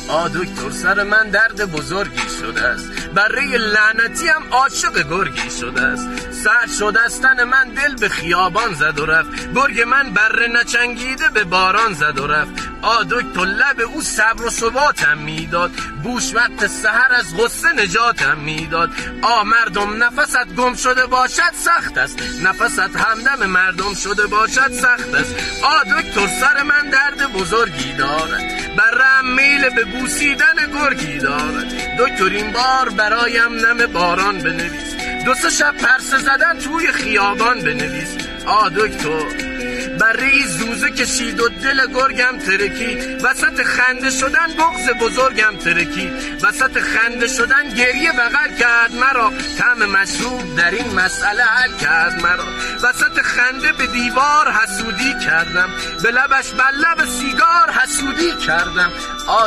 دکتر سر من درد بزرگی شده است، بره لعنتی هم عاشق گرگی شده است. سر شد از تن من دل به خیابان زد و رفت، گرگ من بره نچنگیده به باران زد و رفت. دکتر لب او صبر و ثباتم میداد، بوش وقت سحر از غصه نجاتم میداد. مردم نفست گم شده باشد سخت است، نفست همدم مردم شده باشد سخت است. دکتر سر من درد بزرگی دارد، برم میل به بوسیدن گرگی دارد. دکتر این بار برایم نم باران بنویس، 2-3 شب پرسه زدن توی خیابان بنویس. دکتر بره زوزه کشید و دل گرگم ترکی، وسط خنده شدن بغض بزرگم ترکی، وسط خنده شدن گریه بغل کرد مرا، طعم مشروب در این مسئله حل کرد مرا. وسط خنده به دیوار حسودی کردم، به لبش بر لب سیگار حسودی کردم.